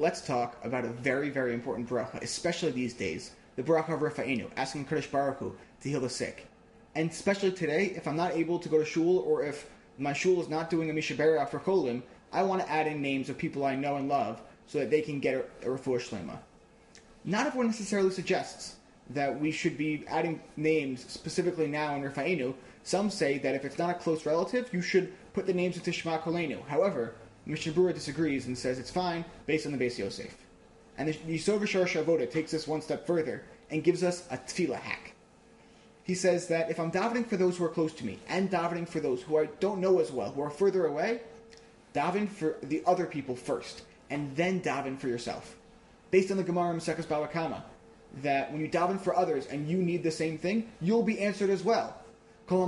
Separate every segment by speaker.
Speaker 1: let's talk about a very, very important bracha, especially these days. The bracha of Rafa'inu, asking Kadosh Baruch Hu to heal the sick. And especially today, if I'm not able to go to shul, or if my shul is not doing a Mishaberach for Cholim, I want to add in names of people I know and love so that they can get a refuah shlema. Not everyone necessarily suggests that we should be adding names specifically now in Rafa'inu. Some say that if it's not a close relative, you should put the names into Shema Kolenu. However, Mishnah Berurah disagrees and says it's fine based on the Beis Yosef. And the Yisod V'Sharash Avoda takes this one step further and gives us a tefillah hack. He says that if I'm davening for those who are close to me and davening for those who I don't know as well, who are further away, daven for the other people first, and then daven for yourself. Based on the Gemara Maseches Bava Kama, that when you daven for others and you need the same thing, you'll be answered as well. You'll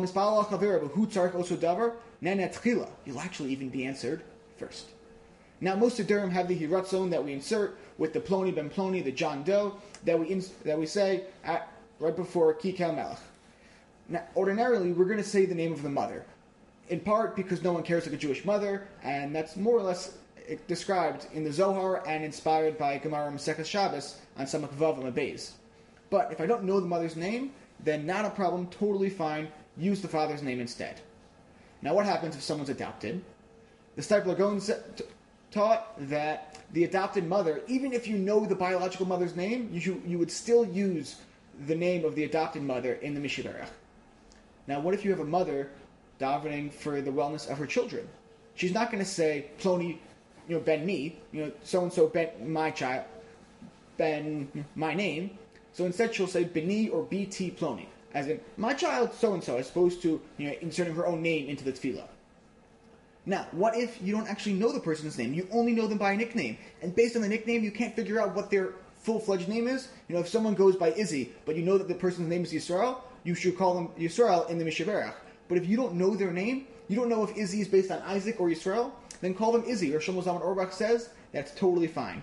Speaker 1: actually even be answered first. Now, most of Durham have the hiratzon that we insert with the Ploni ben Ploni, the John Doe, that we say right before Kikal Melech. Now, ordinarily, we're going to say the name of the mother, in part because no one cares like a Jewish mother, and that's more or less described in the Zohar and inspired by Gemara Maseches Shabbos on Samach Vav and Beis. But if I don't know the mother's name, then not a problem, totally fine, use the father's name instead. Now, what happens if someone's adopted? The Steipler Gaon taught that the adopted mother, even if you know the biological mother's name, you would still use the name of the adopted mother in the Mishaberach. Now, what if you have a mother davening for the wellness of her children? She's not going to say, Ploni, ben me, so-and-so ben my child, ben my name. So instead she'll say Beni or BT Ploni, as in, my child so-and-so, as opposed to inserting her own name into the tefillah. Now, what if you don't actually know the person's name? You only know them by a nickname. And based on the nickname, you can't figure out what their full-fledged name is? If someone goes by Izzy, but you know that the person's name is Yisrael, you should call them Yisrael in the Mishaberach. But if you don't know their name, you don't know if Izzy is based on Isaac or Yisrael, then call them Izzy. Or Shlomo Zalman Auerbach says that's totally fine.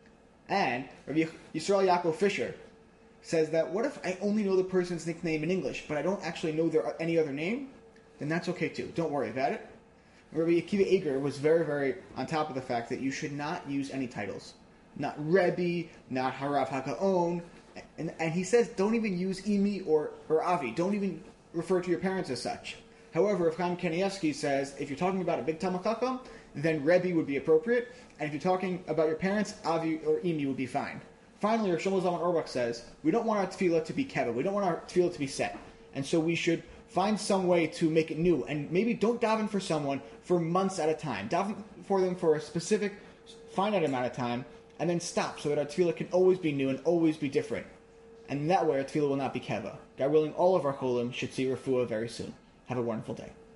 Speaker 1: And Rabbi Yisrael Yaakov Fisher says that what if I only know the person's nickname in English, but I don't actually know any other name? Then that's okay too. Don't worry about it. Rabbi Akiva Eger was very, very on top of the fact that you should not use any titles. Not Rebbe, not Harav HaGaon. And he says don't even use Imi or Avi. Don't even refer to your parents as such. However, if Chaim Kanievsky says if you're talking about a big Talmid Chacham, then Rebbe would be appropriate. And if you're talking about your parents, Avi or Imi would be fine. Finally, Shlomo Zalman Auerbach says we don't want our tefillah to be keva. We don't want our tefillah to be set. And so we should find some way to make it new. And maybe don't daven for someone for months at a time. Daven for them for a specific, finite amount of time, and then stop so that our tefillah can always be new and always be different. And that way our tefillah will not be keva. God willing, all of our cholim should see refuah very soon. Have a wonderful day.